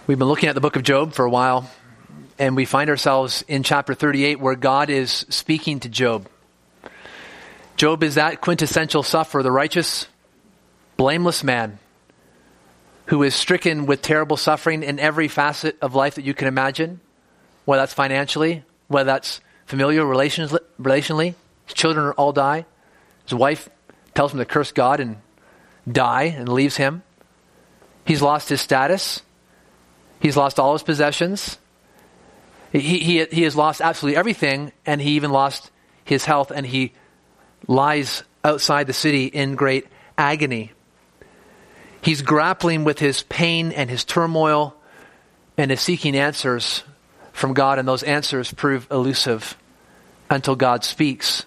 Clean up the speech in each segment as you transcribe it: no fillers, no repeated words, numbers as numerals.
We've been looking at the book of Job for a while, and we find ourselves in chapter 38 where God is speaking to Job. Job is that quintessential sufferer, the righteous, blameless man who is stricken with terrible suffering in every facet of life that you can imagine, whether that's financially, whether that's familial, relationally. His children all die. His wife tells him to curse God and die and leaves him. He's lost his status. He's lost all his possessions. He has lost absolutely everything, and he even lost his health, and he lies outside the city in great agony. He's grappling with his pain and his turmoil and is seeking answers from God, and those answers prove elusive until God speaks.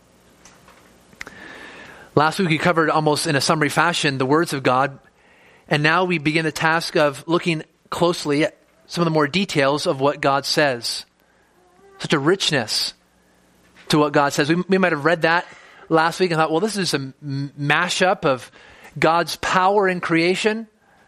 Last week we covered almost in a summary fashion the words of God, and now we begin the task of looking closely at some of the more details of what God says. Such a richness to what God says. We might have read that last week and thought, well, this is a mashup of God's power in creation.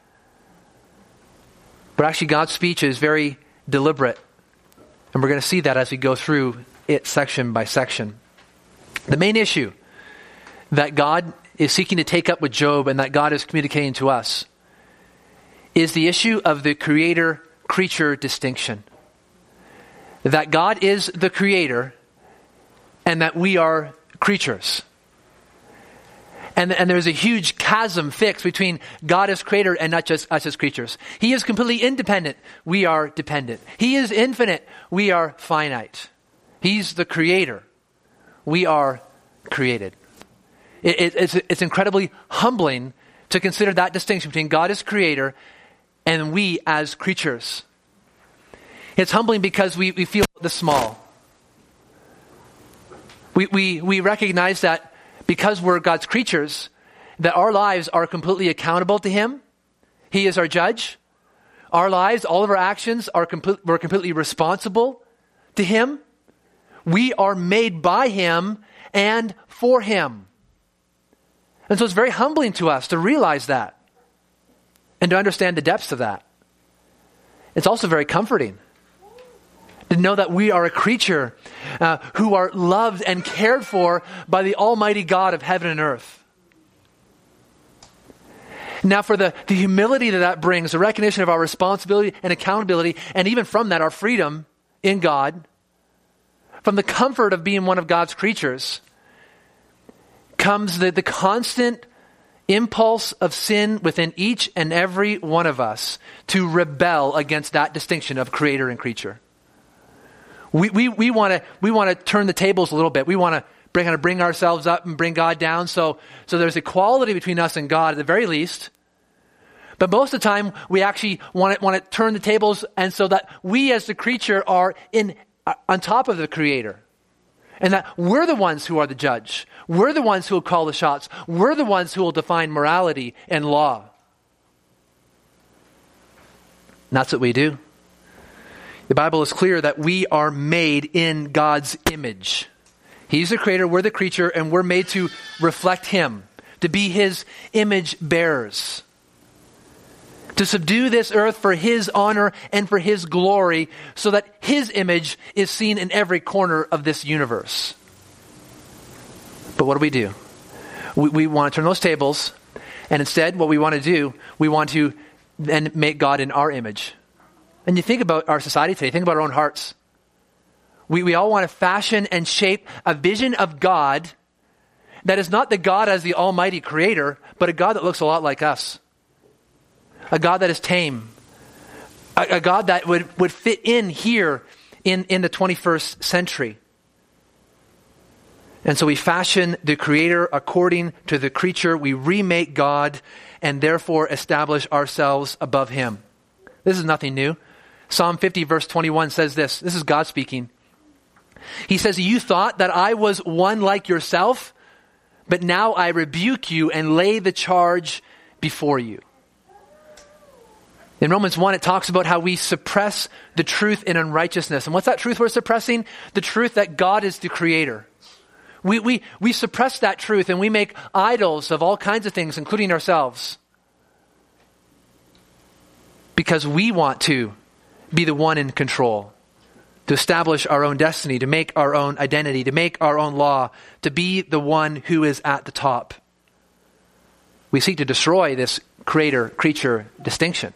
But actually God's speech is very deliberate. And we're going to see that as we go through it section by section. The main issue that God is seeking to take up with Job and that God is communicating to us is the issue of the creator-creature distinction. That God is the creator and that we are creatures. And there's a huge chasm fixed between God as creator and not just us as creatures. He is completely independent. We are dependent. He is infinite. We are finite. He's the creator. We are created. It's incredibly humbling to consider that distinction between God as creator and we as creatures. It's humbling because we feel the small. We recognize that because we're God's creatures, that our lives are completely accountable to Him. He is our judge. Our lives, all of our actions, we're completely responsible to Him. We are made by Him and for Him. And so it's very humbling to us to realize that and to understand the depths of that. It's also very comforting to know that we are a creature who are loved and cared for by the Almighty God of heaven and earth. Now for the humility that brings, the recognition of our responsibility and accountability, and even from that, our freedom in God, from the comfort of being one of God's creatures, comes the constant impulse of sin within each and every one of us to rebel against that distinction of creator and creature. We want to turn the tables a little bit. We want to bring ourselves up and bring God down. So there's equality between us and God at the very least. But most of the time, we actually want to turn the tables, and so that we as the creature are on top of the creator. And that we're the ones who are the judge. We're the ones who will call the shots. We're the ones who will define morality and law. And that's what we do. The Bible is clear that we are made in God's image. He's the creator, we're the creature, and we're made to reflect Him, to be His image bearers, to subdue this earth for His honor and for His glory, so that His image is seen in every corner of this universe. But what do? We want to turn those tables, and instead what we want to do, we want to then make God in our image. And you think about our society today, think about our own hearts. We all want to fashion and shape a vision of God that is not the God as the Almighty Creator, but a God that looks a lot like us. A God that is tame. A God that would fit in here in the 21st century. And so we fashion the Creator according to the creature. We remake God and therefore establish ourselves above Him. This is nothing new. Psalm 50 verse 21 says this. This is God speaking. He says, "You thought that I was one like yourself, but now I rebuke you and lay the charge before you." In Romans 1, it talks about how we suppress the truth in unrighteousness. And what's that truth we're suppressing? The truth that God is the creator. We suppress that truth and we make idols of all kinds of things, including ourselves. because we want to be the one in control, to establish our own destiny, to make our own identity, to make our own law, to be the one who is at the top. We seek to destroy this creator-creature distinction,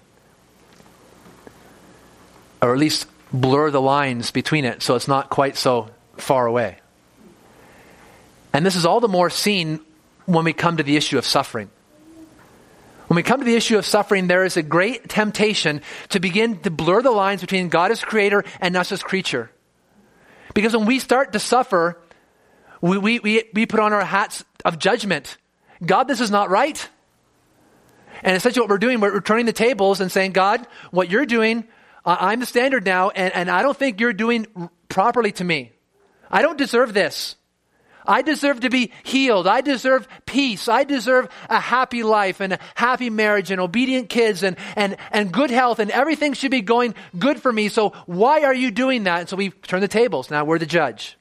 or at least blur the lines between it so it's not quite so far away. And this is all the more seen when we come to the issue of suffering. When we come to the issue of suffering, there is a great temptation to begin to blur the lines between God as creator and us as creature. Because when we start to suffer, we put on our hats of judgment. God, this is not right. And essentially what we're doing, we're turning the tables and saying, God, what you're doing, I'm the standard now, and I don't think you're doing properly to me. I don't deserve this. I deserve to be healed. I deserve peace. I deserve a happy life and a happy marriage and obedient kids and good health, and everything should be going good for me. So why are you doing that? And so we turn the tables. Now we're the judge.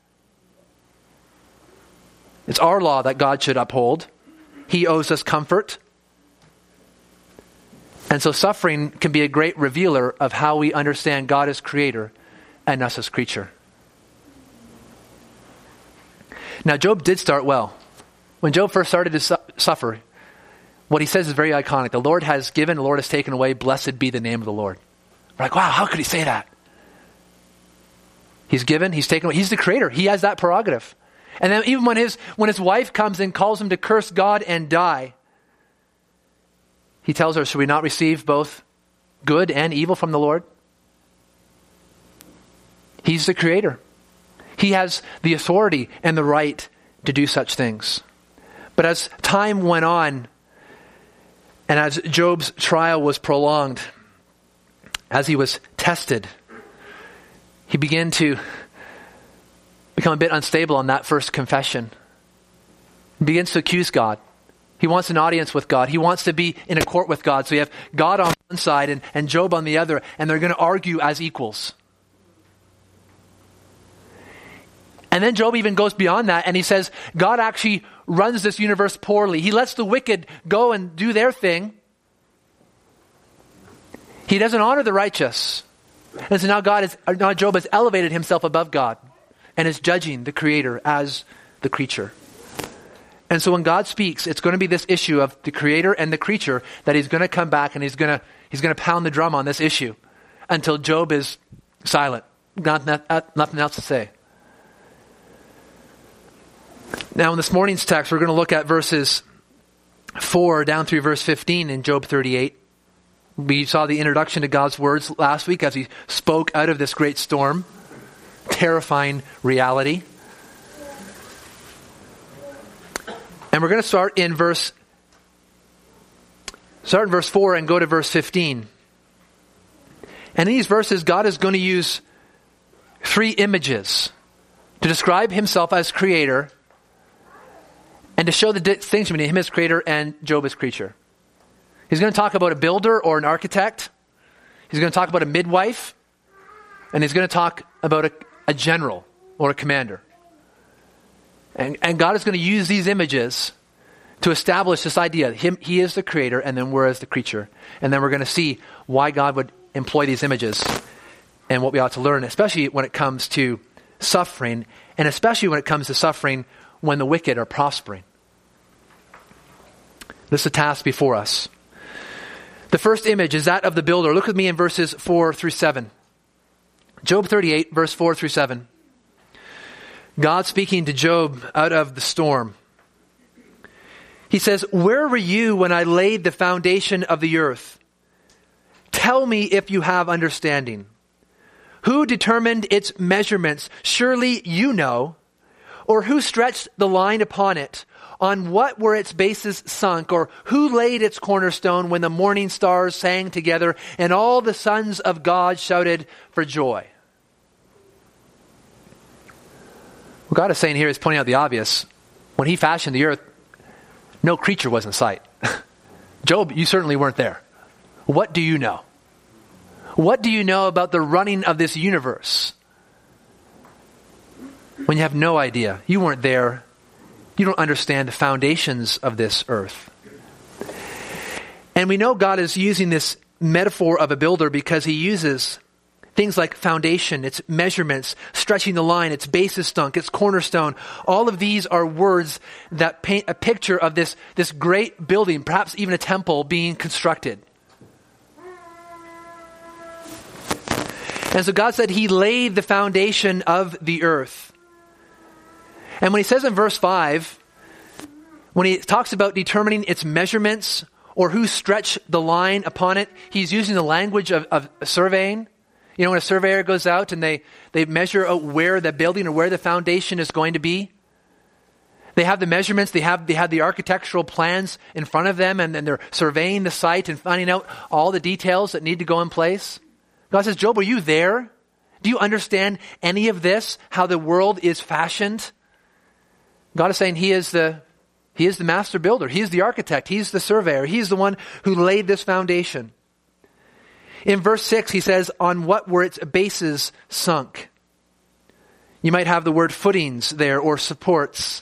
It's our law that God should uphold. He owes us comfort. And so suffering can be a great revealer of how we understand God as creator and us as creature. Now, Job did start well. When Job first started to suffer, what he says is very iconic. The Lord has given, the Lord has taken away. Blessed be the name of the Lord. We're like, wow, how could he say that? He's given, he's taken away. He's the creator. He has that prerogative. And then even when his wife comes and calls him to curse God and die, he tells her, should we not receive both good and evil from the Lord? He's the creator. He has the authority and the right to do such things. But as time went on, and as Job's trial was prolonged, as he was tested, he began to become a bit unstable on that first confession. He begins to accuse God. He wants an audience with God. He wants to be in a court with God. So you have God on one side and Job on the other, and they're going to argue as equals. And then Job even goes beyond that, and he says, God actually runs this universe poorly. He lets the wicked go and do their thing. He doesn't honor the righteous. And so now Job has elevated himself above God and is judging the creator as the creature. And so when God speaks, it's going to be this issue of the creator and the creature that he's going to come back and he's going to pound the drum on this issue until Job is silent. Nothing else to say. Now in this morning's text, we're going to look at verses 4 down through verse 15 in Job 38. We saw the introduction to God's words last week as he spoke out of this great storm, terrifying reality. And we're going to start in verse 4 and go to verse 15. And in these verses, God is going to use 3 images to describe himself as creator and to show the distinction between him as creator and Job as creature. He's going to talk about a builder or an architect. He's going to talk about a midwife. And he's going to talk about a general or a commander. And God is going to use these images to establish this idea. He is the creator, and then we're as the creature. And then we're going to see why God would employ these images and what we ought to learn, especially when it comes to suffering, and especially when it comes to suffering when the wicked are prospering. This is a task before us. The first image is that of the builder. Look with me in verses 4 through 7. Job 38, verse 4 through 7. God speaking to Job out of the storm. He says, "Where were you when I laid the foundation of the earth? Tell me if you have understanding. Who determined its measurements? Surely you know. Or who stretched the line upon it? On what were its bases sunk? Or who laid its cornerstone when the morning stars sang together and all the sons of God shouted for joy?" What God is saying here is pointing out the obvious. When he fashioned the earth, no creature was in sight. Job, you certainly weren't there. What do you know? What do you know about the running of this universe? When you have no idea, you weren't there. You don't understand the foundations of this earth. And we know God is using this metaphor of a builder because he uses things like foundation, its measurements, stretching the line, its basis stunk, its cornerstone. All of these are words that paint a picture of this great building, perhaps even a temple being constructed. And so God said he laid the foundation of the earth. And when he says in verse 5, when he talks about determining its measurements or who stretched the line upon it, he's using the language of surveying. You know, when a surveyor goes out and they measure out where the building or where the foundation is going to be, they have the measurements, they have the architectural plans in front of them, and then they're surveying the site and finding out all the details that need to go in place. God says, Job, are you there? Do you understand any of this, how the world is fashioned? God is saying he is the master builder. He is the architect. He's the surveyor. He's the one who laid this foundation. In verse 6, he says, on what were its bases sunk? You might have the word footings there or supports.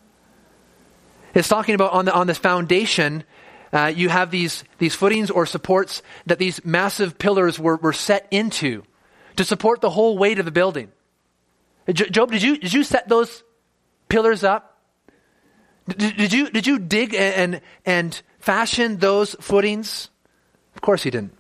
It's talking about on the foundation, you have these footings or supports that these massive pillars were set into to support the whole weight of the building. Job, did you set those pillars up? Did you dig and fashion those footings? Of course he didn't.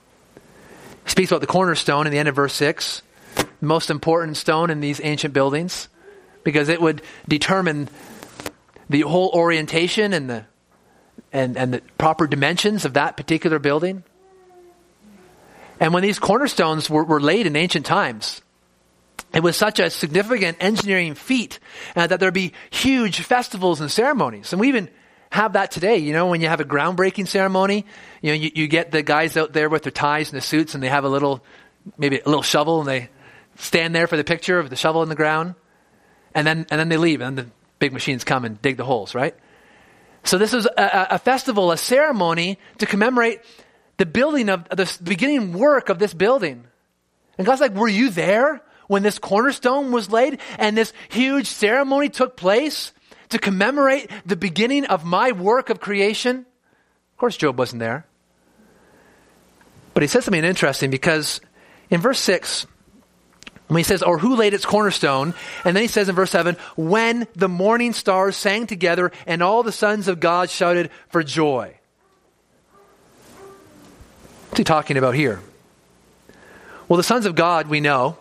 He speaks about the cornerstone in the end of verse 6, the most important stone in these ancient buildings, because it would determine the whole orientation and the proper dimensions of that particular building. And when these cornerstones were laid in ancient times, it was such a significant engineering feat that there'd be huge festivals and ceremonies. And we even have that today. You know, when you have a groundbreaking ceremony, you know, you get the guys out there with their ties and the suits, and they have maybe a little shovel, and they stand there for the picture of the shovel in the ground, and then they leave, and then the big machines come and dig the holes, right? So this is a festival, a ceremony to commemorate the building of the beginning work of this building. And God's like, were you there when this cornerstone was laid and this huge ceremony took place to commemorate the beginning of my work of creation? Of course, Job wasn't there. But he says something interesting, because in verse 6, when he says, or who laid its cornerstone? And then he says in verse 7, when the morning stars sang together and all the sons of God shouted for joy. What's he talking about here? Well, the sons of God, we know,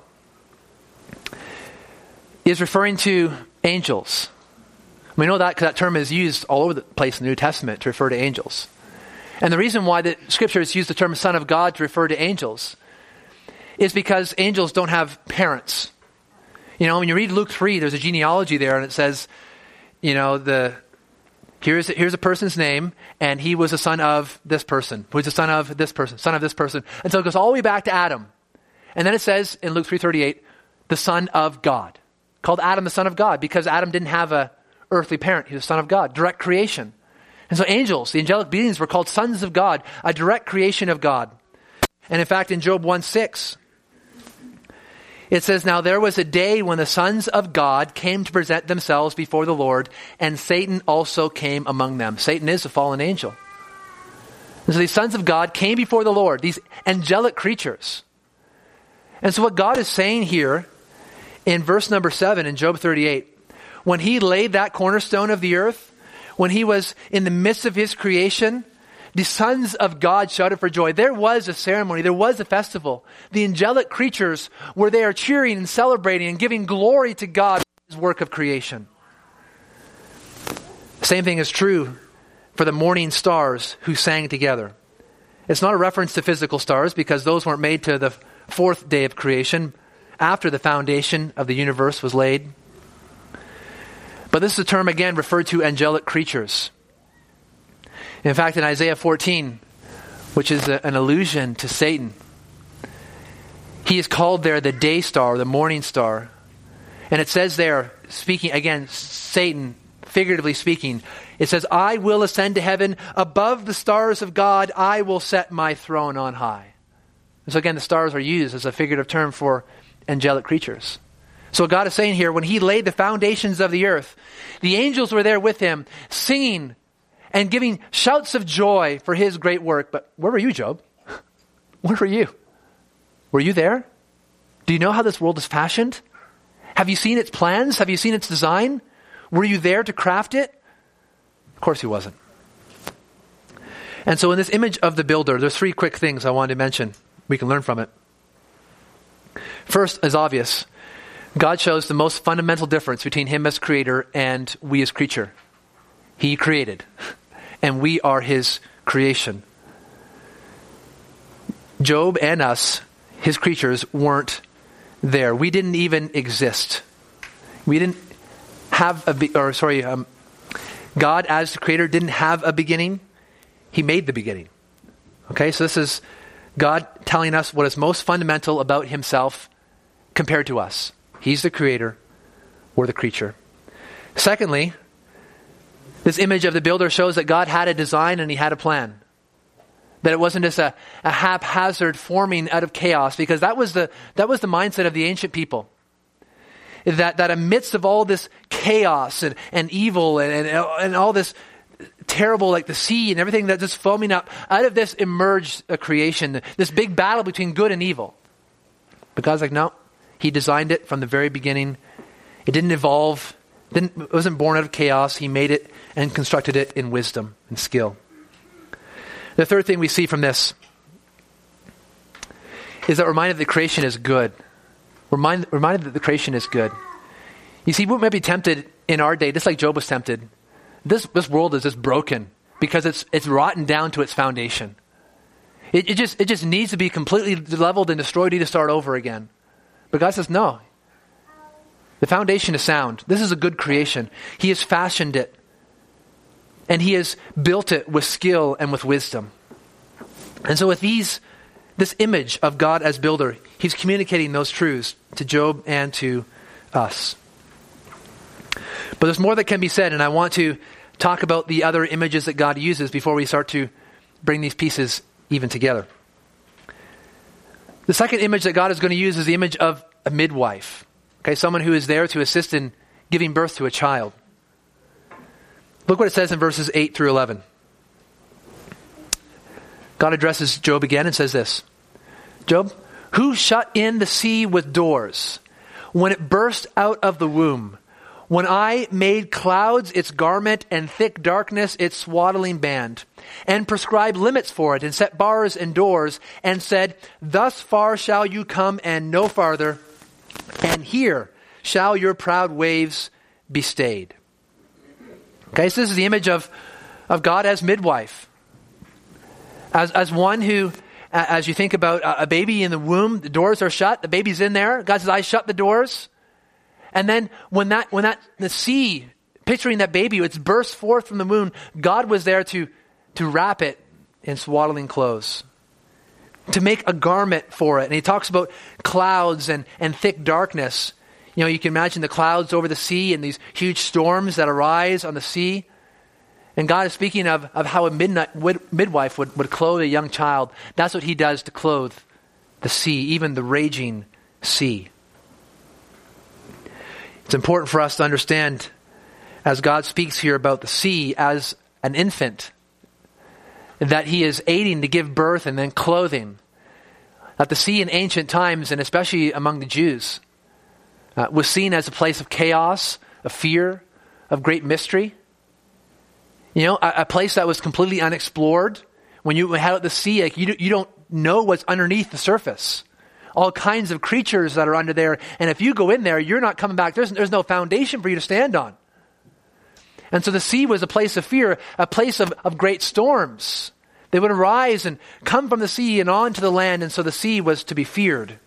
is referring to angels. We know that because that term is used all over the place in the New Testament to refer to angels. And the reason why the scriptures use the term son of God to refer to angels is because angels don't have parents. You know, when you read Luke 3, there's a genealogy there, and it says, you know, here's a person's name, and he was a son of this person, who was a son of this person, son of this person. And so it goes all the way back to Adam. And then it says in Luke 3:38, the son of God. Called Adam the son of God, because Adam didn't have a earthly parent. He was the son of God, direct creation. And so angels, the angelic beings, were called sons of God, a direct creation of God. And in fact, in Job 1:6, it says, now there was a day when the sons of God came to present themselves before the Lord, and Satan also came among them. Satan is a fallen angel. And so these sons of God came before the Lord, these angelic creatures. And so what God is saying here in verse number 7 in Job 38, when he laid that cornerstone of the earth, when he was in the midst of his creation, the sons of God shouted for joy. There was a ceremony. There was a festival. The angelic creatures were there cheering and celebrating and giving glory to God for his work of creation. The same thing is true for the morning stars who sang together. It's not a reference to physical stars, because those weren't made to the fourth day of creation after the foundation of the universe was laid. But this is a term, again, referred to angelic creatures. In fact, in Isaiah 14, which is an allusion to Satan, he is called there the day star, the morning star. And it says there, speaking, again, Satan, figuratively speaking, it says, I will ascend to heaven above the stars of God. I will set my throne on high. And so again, the stars are used as a figurative term for angelic creatures. So what God is saying here, when he laid the foundations of the earth, the angels were there with him, singing and giving shouts of joy for his great work. But where were you, Job? Where were you? Were you there? Do you know how this world is fashioned? Have you seen its plans? Have you seen its design? Were you there to craft it? Of course he wasn't. And so in this image of the builder, there's 3 quick things I wanted to mention. We can learn from it. First is obvious. God shows the most fundamental difference between him as creator and we as creature. He created, and we are his creation. Job and us, his creatures, weren't there. We didn't even exist. We didn't have God as the creator didn't have a beginning. He made the beginning. Okay, so this is God telling us what is most fundamental about himself compared to us. He's the creator, we're the creature. Secondly, this image of the builder shows that God had a design and he had a plan. That it wasn't just a haphazard forming out of chaos, because that was the mindset of the ancient people. That amidst of all this chaos and evil and all this terrible, like the sea and everything that's just foaming up, out of this emerged a creation, this big battle between good and evil. But God's like, no, he designed it from the very beginning. It didn't evolve. It wasn't born out of chaos. He made it and constructed it in wisdom and skill. The third thing we see from this is that we're reminded that creation is good. We're reminded that the creation is good. You see, we might be tempted in our day, just like Job was tempted. This world is just broken because it's rotten down to its foundation. It just needs to be completely leveled and destroyed. You need to start over again. But God says, no. The foundation is sound. This is a good creation. He has fashioned it. And he has built it with skill and with wisdom. And so with this image of God as builder, he's communicating those truths to Job and to us. But there's more that can be said, and I want to talk about the other images that God uses before we start to bring these pieces even together. The second image that God is going to use is the image of a midwife. Okay, someone who is there to assist in giving birth to a child. Look what it says in verses 8 through 11. God addresses Job again and says this. Job, who shut in the sea with doors when it burst out of the womb? When I made clouds its garment and thick darkness its swaddling band, and prescribed limits for it and set bars and doors and said, thus far shall you come and no farther, and here shall your proud waves be stayed. Okay, so this is the image of God as midwife. As one who, as you think about a baby in the womb, the doors are shut, the baby's in there. God says, I shut the doors. And then when the sea, picturing that baby, it's burst forth from the womb, God was there to wrap it in swaddling clothes, to make a garment for it. And he talks about clouds and thick darkness. You know, you can imagine the clouds over the sea and these huge storms that arise on the sea. And God is speaking of how a midwife would clothe a young child. That's what he does to clothe the sea, even the raging sea. It's important for us to understand, as God speaks here about the sea as an infant, that he is aiding to give birth and then clothing. That the sea in ancient times, and especially among the Jews, was seen as a place of chaos, of fear, of great mystery. You know, a place that was completely unexplored. When you head out to sea, like you don't know what's underneath the surface. All kinds of creatures that are under there. And if you go in there, you're not coming back. There's no foundation for you to stand on. And so the sea was a place of fear, a place of great storms. They would arise and come from the sea and onto the land. And so the sea was to be feared.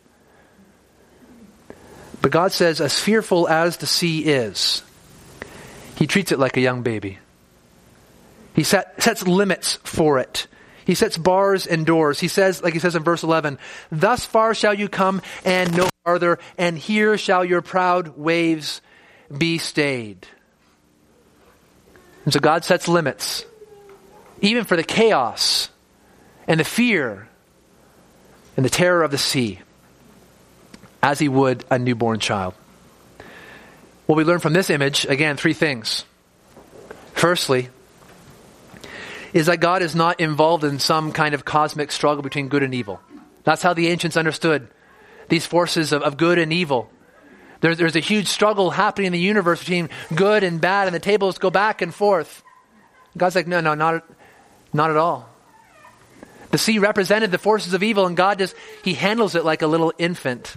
But God says, as fearful as the sea is, he treats it like a young baby. He sets limits for it. He sets bars and doors. He says, like he says in verse 11, thus far shall you come and no farther, and here shall your proud waves be stayed. And so God sets limits, even for the chaos and the fear and the terror of the sea, as he would a newborn child. What we learn from this image, again, 3 things. Firstly, is that God is not involved in some kind of cosmic struggle between good and evil. That's how the ancients understood these forces of good and evil. There's a huge struggle happening in the universe between good and bad, and the tables go back and forth. God's like, no, not at all. The sea represented the forces of evil, and God he handles it like a little infant.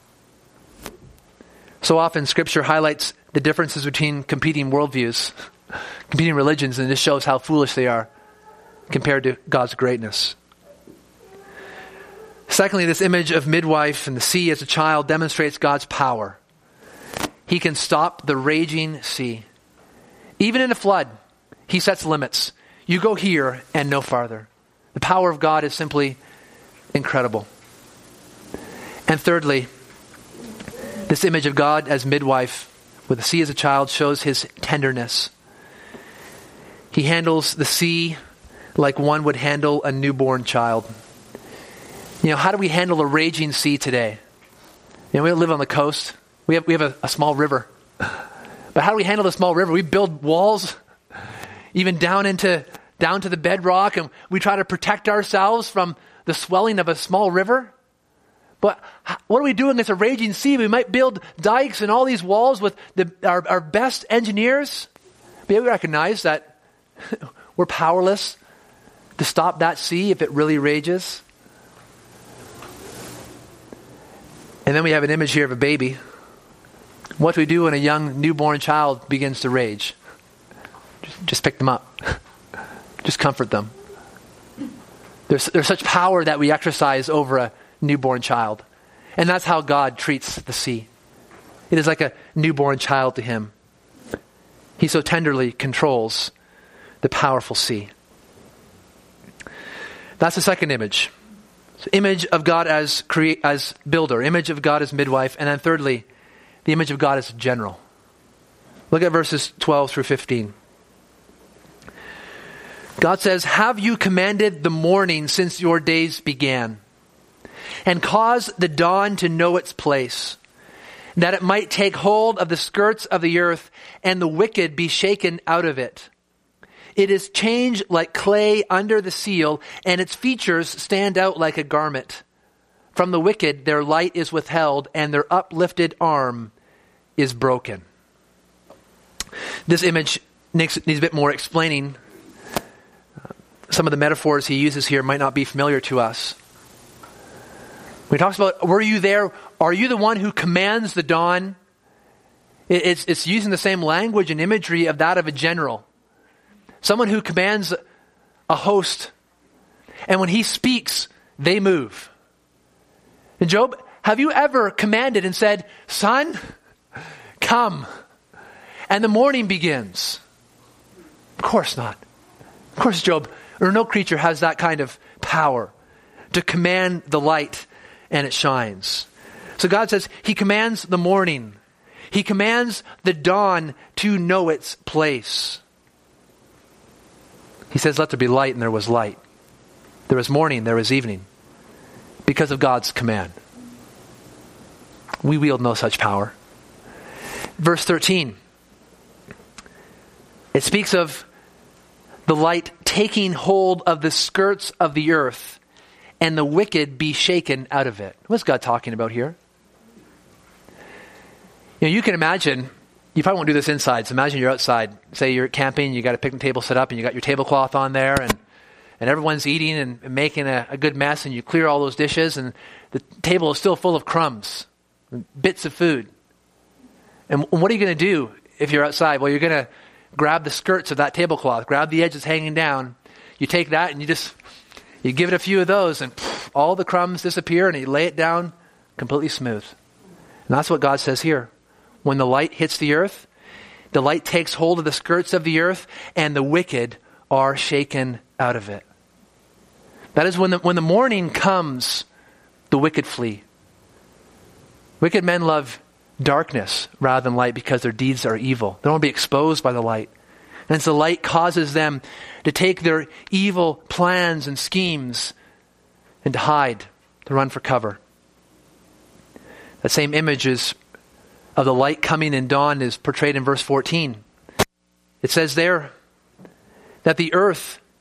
So often Scripture highlights the differences between competing worldviews, competing religions, and this shows how foolish they are compared to God's greatness. Secondly, this image of midwife and the sea as a child demonstrates God's power. He can stop the raging sea. Even in a flood, he sets limits. You go here and no farther. The power of God is simply incredible. And thirdly, this image of God as midwife with the sea as a child shows his tenderness. He handles the sea like one would handle a newborn child. How do we handle a raging sea today? We don't live on the coast. We have a small river. But how do we handle the small river? We build walls, even down to the bedrock, and we try to protect ourselves from the swelling of a small river. But what are we doing against a raging sea? We might build dikes and all these walls with our best engineers. But we recognize that we're powerless to stop that sea if it really rages. And then we have an image here of a baby. What do we do when a young newborn child begins to rage? Just pick them up. Just comfort them. There's such power that we exercise over a newborn child. And that's how God treats the sea. It is like a newborn child to him. He so tenderly controls the powerful sea. That's the second image. So image of God as builder, image of God as midwife, and then thirdly, the image of God as general. Look at verses 12 through 15. God says, "Have you commanded the morning since your days began, and caused the dawn to know its place, that it might take hold of the skirts of the earth, and the wicked be shaken out of it? It is changed like clay under the seal, and its features stand out like a garment. From the wicked their light is withheld, and their uplifted arm is broken." This image needs a bit more explaining. Some of the metaphors he uses here might not be familiar to us. When he talks about, were you there? Are you the one who commands the dawn? It's using the same language and imagery of that of a general. Someone who commands a host. And when he speaks, they move. And Job, have you ever commanded and said, "Sun, come," and the morning begins? Of course not. Of course, Job, or no creature has that kind of power to command the light and it shines. So God says he commands the morning. He commands the dawn to know its place. He says, "Let there be light," and there was light. There was morning, there was evening. Because of God's command. We wield no such power. Verse 13. It speaks of the light taking hold of the skirts of the earth, and the wicked be shaken out of it. What's God talking about here? You can imagine, you probably won't do this inside, so imagine you're outside. Say you're camping, you got a picnic table set up, and you got your tablecloth on there, and everyone's eating and making a good mess, and you clear all those dishes, and the table is still full of crumbs, and bits of food. And what are you going to do if you're outside? Well, you're going to grab the skirts of that tablecloth, grab the edges hanging down. You take that and you give it a few of those, and all the crumbs disappear, and you lay it down completely smooth. And that's what God says here. When the light hits the earth, the light takes hold of the skirts of the earth, and the wicked are shaken out of it. That is when the morning comes, the wicked flee. Wicked men love darkness rather than light because their deeds are evil. They don't want to be exposed by the light. And so the light causes them to take their evil plans and schemes and to hide, to run for cover. That same image of the light coming in dawn is portrayed in verse 14. It says there that the earth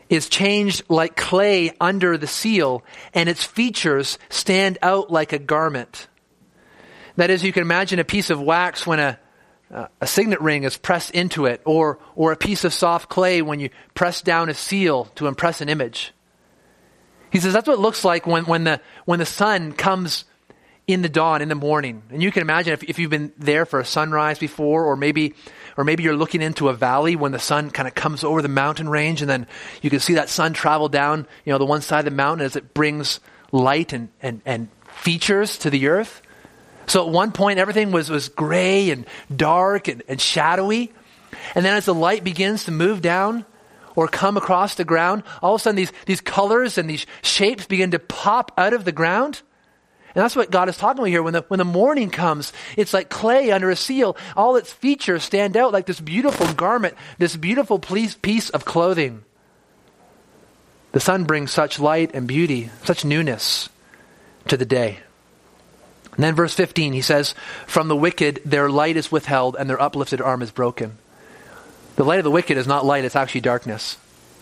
is changed like clay under the seal, and its features stand out like a garment. That is, you can imagine a piece of wax when a signet ring is pressed into it, or a piece of soft clay when you press down a seal to impress an image. He says that's what it looks like when the sun comes in the dawn, in the morning. And you can imagine if you've been there for a sunrise before, or maybe you're looking into a valley when the sun kind of comes over the mountain range, and then you can see that sun travel down, the one side of the mountain as it brings light and features to the earth. So at one point, everything was gray and dark and shadowy. And then as the light begins to move down or come across the ground, all of a sudden these colors and these shapes begin to pop out of the ground. And that's what God is talking about here. When the morning comes, it's like clay under a seal. All its features stand out like this beautiful garment, this beautiful piece of clothing. The sun brings such light and beauty, such newness to the day. And then verse 15, he says, from the wicked their light is withheld and their uplifted arm is broken. The light of the wicked is not light, it's actually darkness.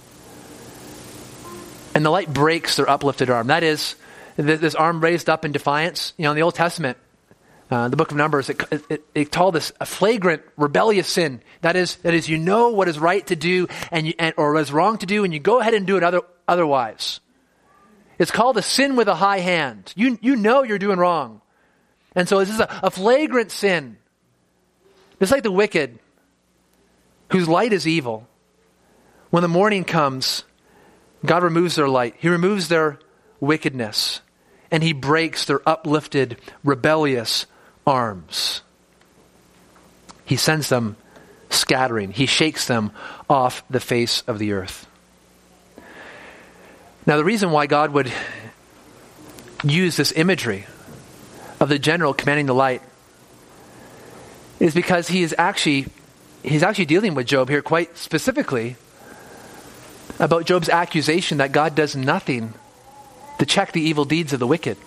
And the light breaks their uplifted arm. That is, this arm raised up in defiance. In the Old Testament, the book of Numbers, it called this a flagrant, rebellious sin. That is, you know what is right to do or what is wrong to do, and you go ahead and do it otherwise. It's called a sin with a high hand. You know you're doing wrong. And so this is a flagrant sin. Just like the wicked, whose light is evil. When the morning comes, God removes their light. He removes their wickedness. And he breaks their uplifted, rebellious arms. He sends them scattering. He shakes them off the face of the earth. Now, the reason why God would use this imagery of the general commanding the light is because he's actually dealing with Job here quite specifically about Job's accusation that God does nothing to check the evil deeds of the wicked.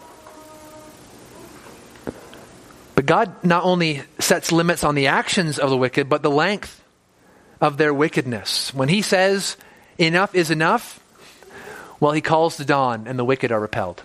But God not only sets limits on the actions of the wicked, but the length of their wickedness. When he says enough is enough, well, he calls the dawn and the wicked are repelled.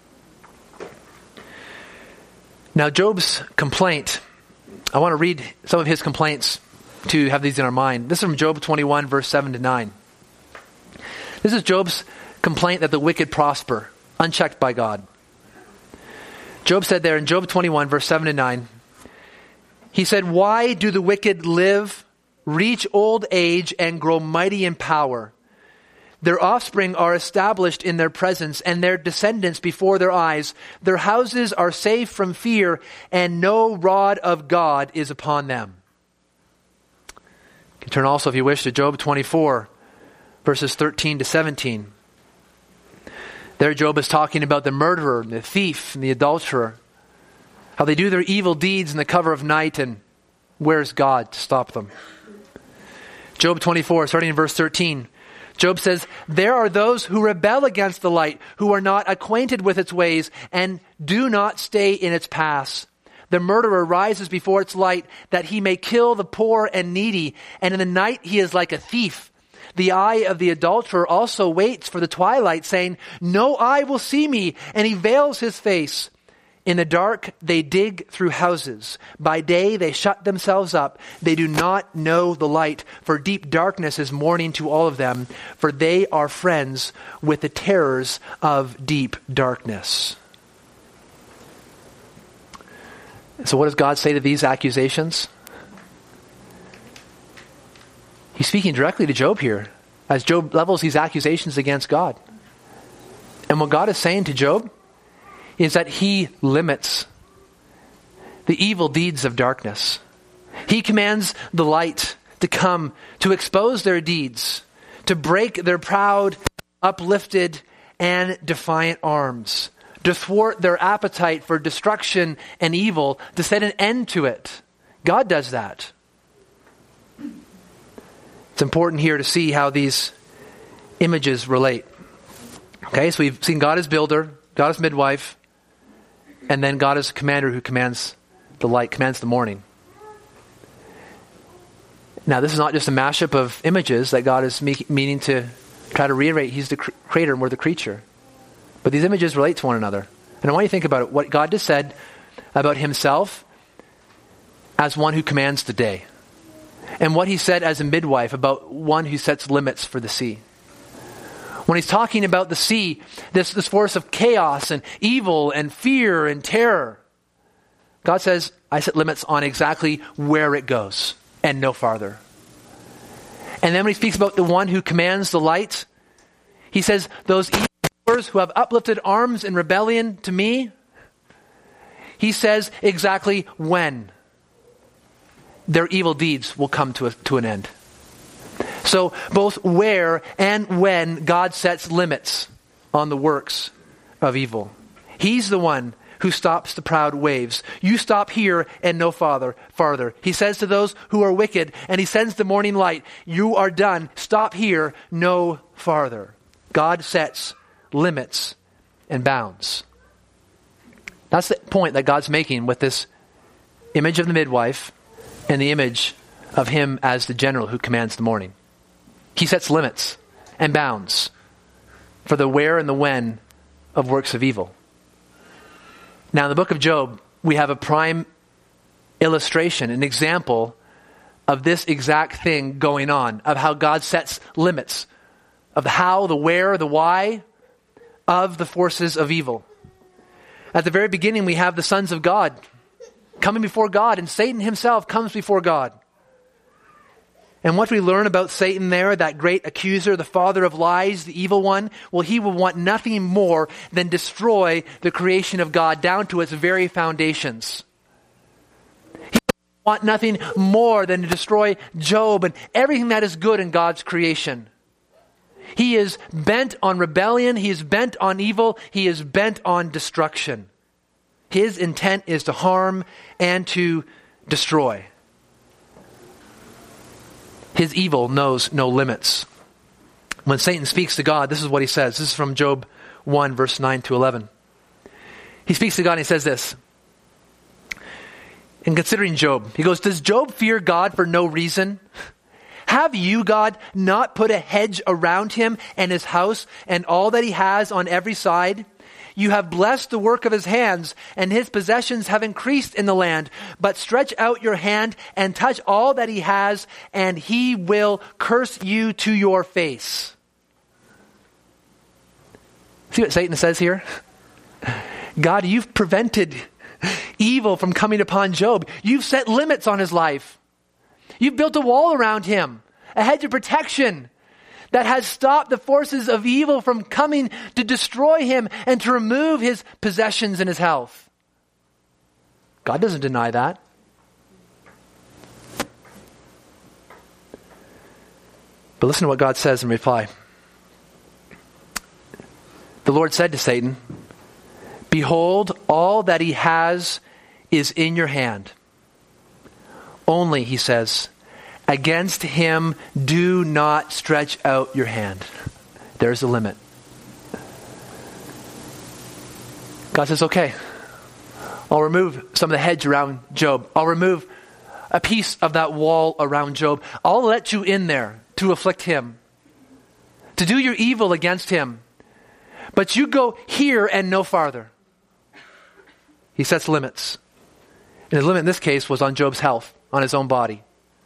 Now, Job's complaint, I want to read some of his complaints to have these in our mind. This is from Job 21, verse 7 to 9. This is Job's complaint that the wicked prosper, unchecked by God. Job said there in Job 21, verse 7 to 9, he said, "Why do the wicked live, reach old age, and grow mighty in power? Their offspring are established in their presence, and their descendants before their eyes. Their houses are safe from fear, and no rod of God is upon them." You can turn also, if you wish, to Job 24, verses 13 to 17. There Job is talking about the murderer, and the thief, and the adulterer. How they do their evil deeds in the cover of night, and where's God to stop them? Job 24, starting in verse 13. Job says, "There are those who rebel against the light, who are not acquainted with its ways, and do not stay in its paths. The murderer rises before its light, that he may kill the poor and needy, and in the night he is like a thief. The eye of the adulterer also waits for the twilight, saying, 'No eye will see me,' and he veils his face. In the dark they dig through houses. By day they shut themselves up. They do not know the light, for deep darkness is morning to all of them, for they are friends with the terrors of deep darkness." So what does God say to these accusations? He's speaking directly to Job here, as Job levels these accusations against God. And what God is saying to Job is that he limits the evil deeds of darkness. He commands the light to come to expose their deeds, to break their proud, uplifted, and defiant arms, to thwart their appetite for destruction and evil, to set an end to it. God does that. It's important here to see how these images relate. Okay, so we've seen God as builder, God as midwife, and then God as commander who commands the light, commands the morning. Now, this is not just a mashup of images that God is meaning to try to reiterate he's the creator and we're the creature. But these images relate to one another. And I want you to think about it. What God just said about himself as one who commands the day. And what he said as a midwife about one who sets limits for the sea. When he's talking about the sea, this force of chaos and evil and fear and terror, God says, I set limits on exactly where it goes and no farther. And then when he speaks about the one who commands the light, he says, those evildoers who have uplifted arms in rebellion to me, he says exactly when their evil deeds will come to an end. So both where and when God sets limits on the works of evil. He's the one who stops the proud waves. You stop here and no farther. He says to those who are wicked, and he sends the morning light, you are done. Stop here, no farther. God sets limits and bounds. That's the point that God's making with this image of the midwife and the image of him as the general who commands the morning. He sets limits and bounds for the where and the when of works of evil. Now in the book of Job, we have a prime illustration, an example of this exact thing going on, of how God sets limits, of the how, the where, the why of the forces of evil. At the very beginning, we have the sons of God coming before God, and Satan himself comes before God. And what we learn about Satan there, that great accuser, the father of lies, the evil one, well, he will want nothing more than destroy the creation of God down to its very foundations. He will want nothing more than to destroy Job and everything that is good in God's creation. He is bent on rebellion. He is bent on evil. He is bent on destruction. His intent is to harm and to destroy. His evil knows no limits. When Satan speaks to God, this is what he says. This is from Job 1, verse 9 to 11. He speaks to God and he says this. In considering Job, he goes, does Job fear God for no reason? Have you, God, not put a hedge around him and his house and all that he has on every side? You have blessed the work of his hands, and his possessions have increased in the land. But stretch out your hand and touch all that he has, and he will curse you to your face. See what Satan says here? God, you've prevented evil from coming upon Job. You've set limits on his life. You've built a wall around him, a hedge of protection that has stopped the forces of evil from coming to destroy him and to remove his possessions and his health. God doesn't deny that. But listen to what God says in reply. The Lord said to Satan, behold, all that he has is in your hand. Only, he says, against him do not stretch out your hand. There's a limit. God says, okay, I'll remove some of the hedge around Job. I'll remove a piece of that wall around Job. I'll let you in there to afflict him, to do your evil against him. But you go here and no farther. He sets limits. And the limit in this case was on Job's health, on his own body.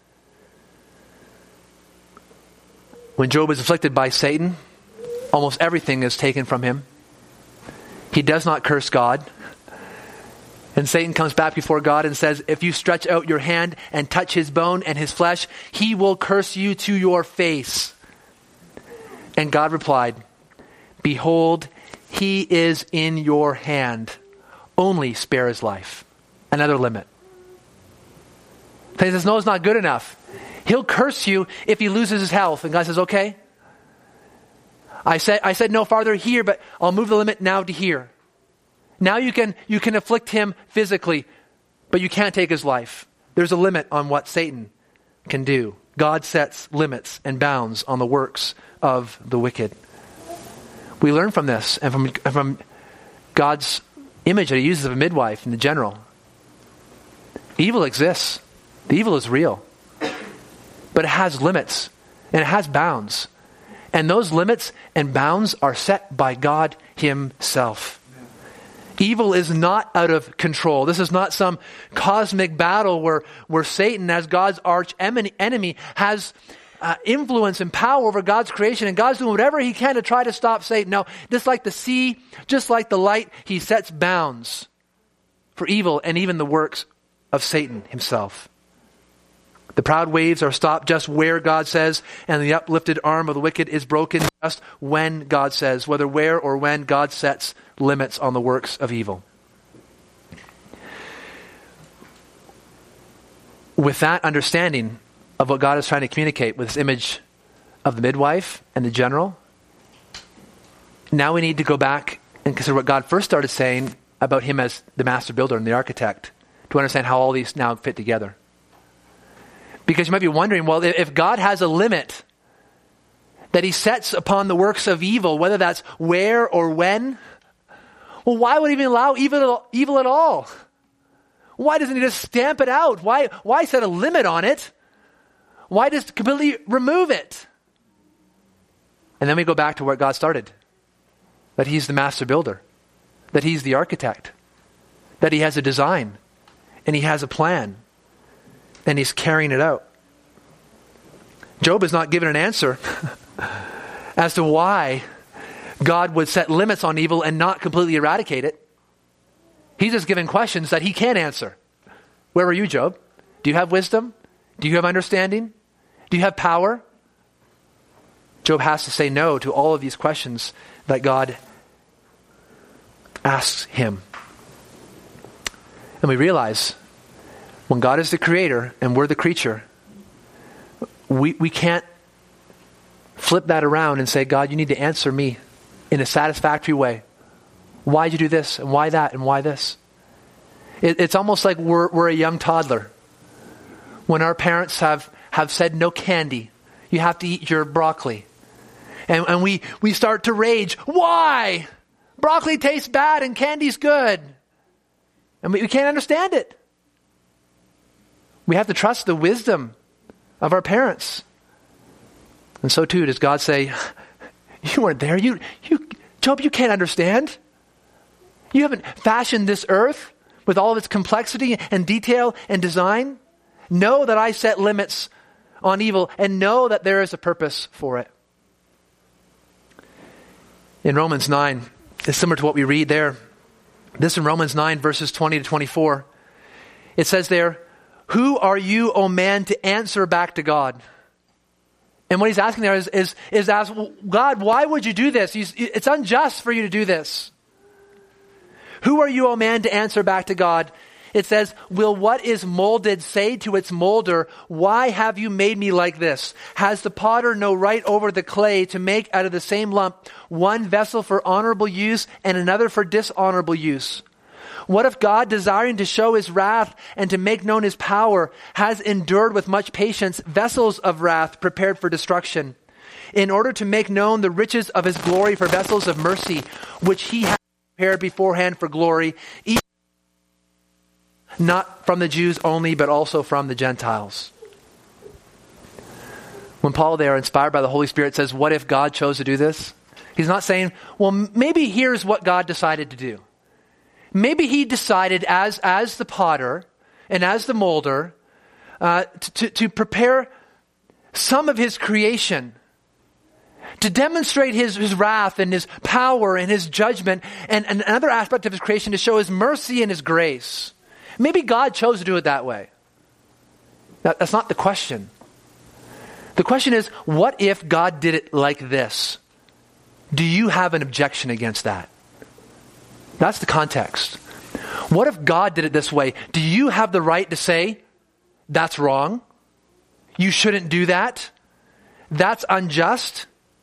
When Job is afflicted by Satan, almost everything is taken from him. He does not curse God. And Satan comes back before God and says, if you stretch out your hand and touch his bone and his flesh, he will curse you to your face. And God replied, behold, he is in your hand. Only spare his life. Another limit. Satan says, no, it's not good enough. He'll curse you if he loses his health. And God says, okay. I said no farther here, but I'll move the limit now to here. Now you can afflict him physically, but you can't take his life. There's a limit on what Satan can do. God sets limits and bounds on the works of the wicked. We learn from this and from God's image that he uses of a midwife and the general. Evil exists. The evil is real. But it has limits and it has bounds. And those limits and bounds are set by God himself. Evil is not out of control. This is not some cosmic battle where Satan, as God's arch enemy, has influence and power over God's creation, and God's doing whatever he can to try to stop Satan. No, just like the sea, just like the light, he sets bounds for evil and even the works of Satan himself. The proud waves are stopped just where God says, and the uplifted arm of the wicked is broken just when God says, whether where or when God sets limits on the works of evil. With that understanding of what God is trying to communicate with this image of the midwife and the general, now we need to go back and consider what God first started saying about him as the master builder and the architect to understand how all these now fit together. Because you might be wondering, well, if God has a limit that he sets upon the works of evil, whether that's where or when, well, why would he even allow evil at all? Why doesn't he just stamp it out? Why set a limit on it? Why just completely remove it? And then we go back to where God started. That he's the master builder. That he's the architect. That he has a design. And he has a plan. And he's carrying it out. Job is not given an answer as to why God would set limits on evil and not completely eradicate it. He's just given questions that he can't answer. Where are you, Job? Do you have wisdom? Do you have understanding? Do you have power? Job has to say no to all of these questions that God asks him. And we realize when God is the creator and we're the creature, we can't flip that around and say, God, you need to answer me in a satisfactory way. Why'd you do this? And why that? And why this? It's almost like we're a young toddler. When our parents have said no candy, you have to eat your broccoli. And we start to rage. Why? Broccoli tastes bad and candy's good. And we can't understand it. We have to trust the wisdom of our parents. And so too does God say, you weren't there. Job, you can't understand. You haven't fashioned this earth with all of its complexity and detail and design. Know that I set limits on evil and know that there is a purpose for it. In Romans 9, it's similar to what we read there. This in Romans 9 verses 20 to 24. It says there, who are you, O man, to answer back to God? And what he's asking there is ask, God, why would you do this? It's unjust for you to do this. Who are you, O man, to answer back to God? It says, will what is molded say to its molder, why have you made me like this? Has the potter no right over the clay to make out of the same lump one vessel for honorable use and another for dishonorable use? What if God, desiring to show his wrath and to make known his power, has endured with much patience vessels of wrath prepared for destruction, in order to make known the riches of his glory for vessels of mercy, which he has prepared beforehand for glory, not from the Jews only, but also from the Gentiles. When Paul there, inspired by the Holy Spirit, says, what if God chose to do this? He's not saying, well, maybe here's what God decided to do. Maybe he decided as the potter and as the molder to prepare some of his creation, to demonstrate his wrath and his power and his judgment, and another aspect of his creation to show his mercy and his grace. Maybe God chose to do it that way. That's not the question. The question is, what if God did it like this? Do you have an objection against that? That's the context. What if God did it this way? Do you have the right to say, that's wrong? You shouldn't do that? That's unjust?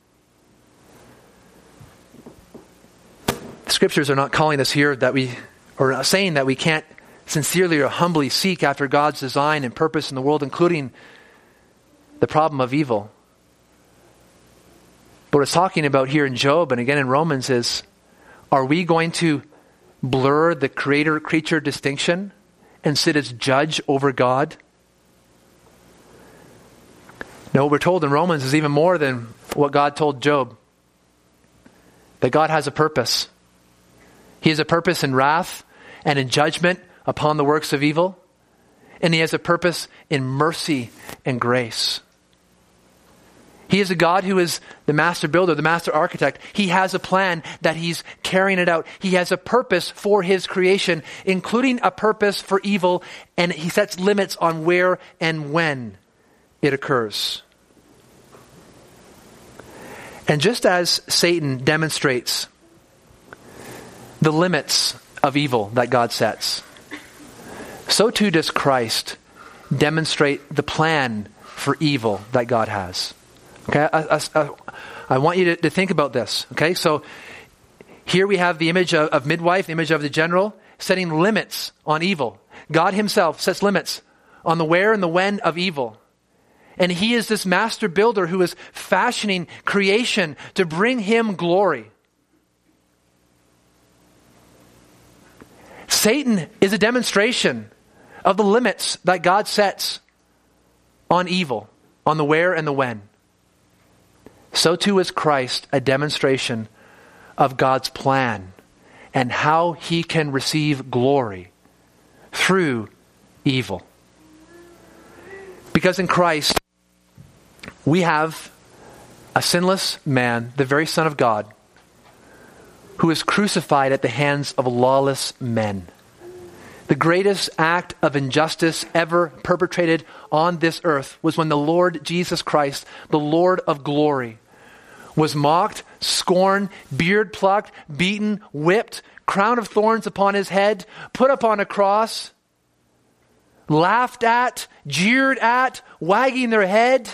The scriptures are not calling us here or saying that we can't sincerely or humbly seek after God's design and purpose in the world, including the problem of evil. But what it's talking about here in Job and again in Romans is, are we going to blur the creator-creature distinction and sit as judge over God? No, what we're told in Romans is even more than what God told Job. That God has a purpose. He has a purpose in wrath and in judgment upon the works of evil. And he has a purpose in mercy and grace. He is a God who is the master builder, the master architect. He has a plan that he's carrying it out. He has a purpose for his creation, including a purpose for evil, and he sets limits on where and when it occurs. And just as Satan demonstrates the limits of evil that God sets, so too does Christ demonstrate the plan for evil that God has. Okay, I want you to think about this. Okay, so here we have the image of midwife, the image of the general, setting limits on evil. God himself sets limits on the where and the when of evil. And he is this master builder who is fashioning creation to bring him glory. Satan is a demonstration of the limits that God sets on evil, on the where and the when. So too is Christ a demonstration of God's plan and how he can receive glory through evil. Because in Christ, we have a sinless man, the very Son of God, who is crucified at the hands of lawless men. The greatest act of injustice ever perpetrated on this earth was when the Lord Jesus Christ, the Lord of glory, was mocked, scorned, beard plucked, beaten, whipped, crown of thorns upon his head, put upon a cross, laughed at, jeered at, wagging their head,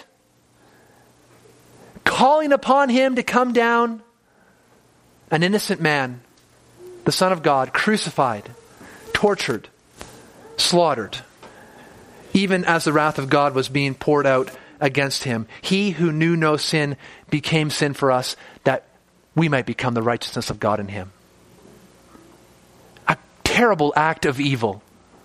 calling upon him to come down. An innocent man, the Son of God, crucified, tortured, slaughtered, even as the wrath of God was being poured out against him. He who knew no sin became sin for us, that we might become the righteousness of God in him. A terrible act of evil.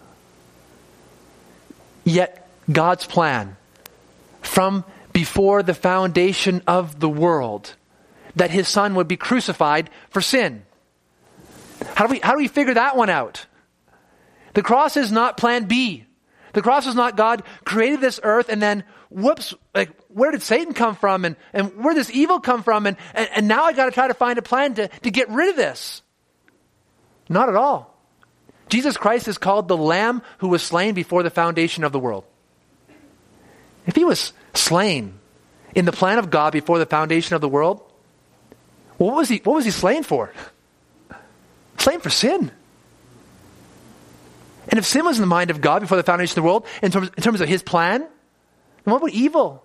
Yet God's plan from before the foundation of the world, that his Son would be crucified for sin. How do we figure that one out? The cross is not plan B. The cross is not God created this earth and then, whoops, like, where did Satan come from and where did this evil come from? And now I got to try to find a plan to get rid of this. Not at all. Jesus Christ is called the Lamb who was slain before the foundation of the world. If he was slain in the plan of God before the foundation of the world, well, what was he slain for? Slain for sin. And if sin was in the mind of God before the foundation of the world, in terms of his plan, then what about evil?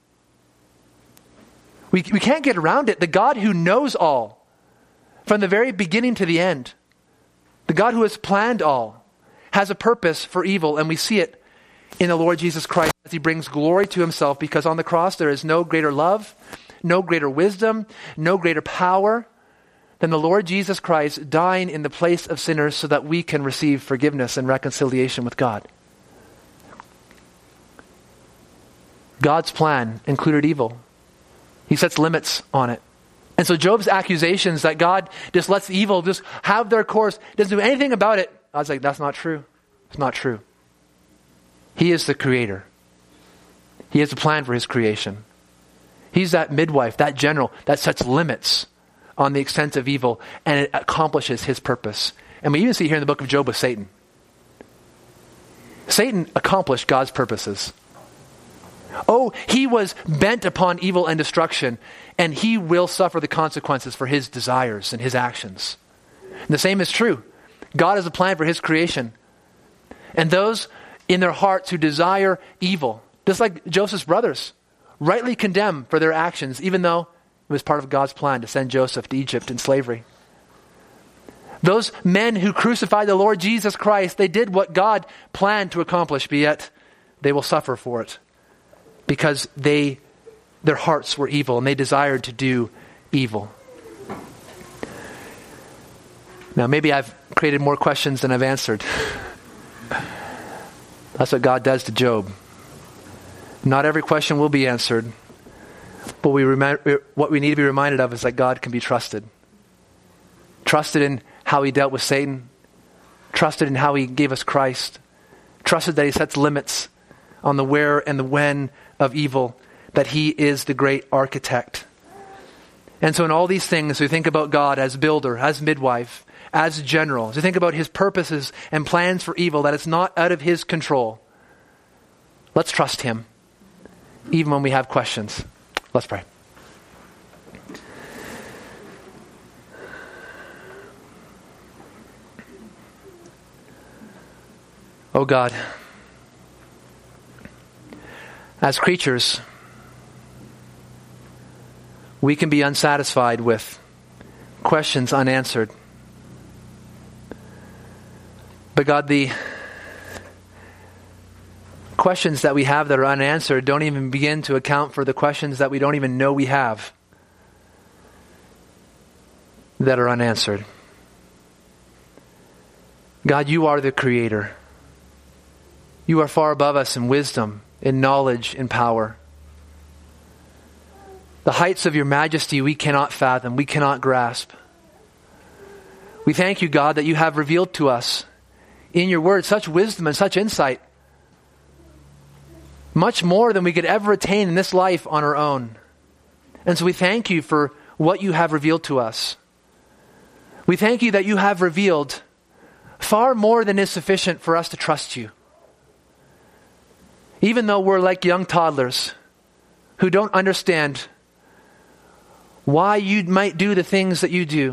We can't get around it. The God who knows all, from the very beginning to the end, the God who has planned all, has a purpose for evil, and we see it in the Lord Jesus Christ as he brings glory to himself, because on the cross there is no greater love, no greater wisdom, no greater power than the Lord Jesus Christ dying in the place of sinners so that we can receive forgiveness and reconciliation with God. God's plan included evil. He sets limits on it. And so Job's accusations that God just lets evil just have their course, doesn't do anything about it, God's like, that's not true. It's not true. He is the creator. He has a plan for his creation. He's that midwife, that general, that sets limits on the extent of evil, and it accomplishes his purpose. And we even see here in the book of Job with Satan. Satan accomplished God's purposes. Oh, he was bent upon evil and destruction, and he will suffer the consequences for his desires and his actions. And the same is true. God has a plan for his creation. And those in their hearts who desire evil, just like Joseph's brothers, rightly condemn for their actions, even though it was part of God's plan to send Joseph to Egypt in slavery. Those men who crucified the Lord Jesus Christ, they did what God planned to accomplish, but yet they will suffer for it because their hearts were evil and they desired to do evil. Now, maybe I've created more questions than I've answered. That's what God does to Job. Not every question will be answered. But what we need to be reminded of is that God can be trusted. Trusted in how he dealt with Satan. Trusted in how he gave us Christ. Trusted that he sets limits on the where and the when of evil. That he is the great architect. And so in all these things, we think about God as builder, as midwife, as general. As we think about his purposes and plans for evil, that it's not out of his control. Let's trust him, even when we have questions. Let's pray. Oh God, as creatures, we can be unsatisfied with questions unanswered. But God, the questions that we have that are unanswered don't even begin to account for the questions that we don't even know we have that are unanswered. God, you are the creator. You are far above us in wisdom, in knowledge, in power. The heights of your majesty we cannot fathom, we cannot grasp. We thank you, God, that you have revealed to us in your word such wisdom and such insight. Much more than we could ever attain in this life on our own. And so we thank you for what you have revealed to us. We thank you that you have revealed far more than is sufficient for us to trust you. Even though we're like young toddlers who don't understand why you might do the things that you do.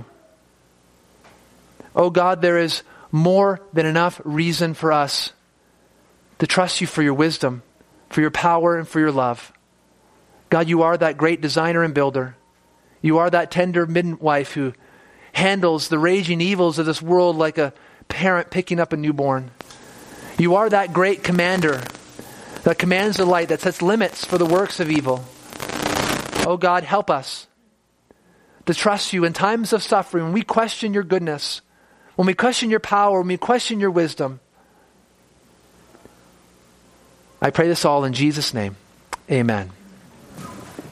Oh God, there is more than enough reason for us to trust you for your wisdom, for your power, and for your love. God, you are that great designer and builder. You are that tender midwife who handles the raging evils of this world like a parent picking up a newborn. You are that great commander that commands the light, that sets limits for the works of evil. Oh God, help us to trust you in times of suffering, when we question your goodness, when we question your power, when we question your wisdom. I pray this all in Jesus' name. Amen.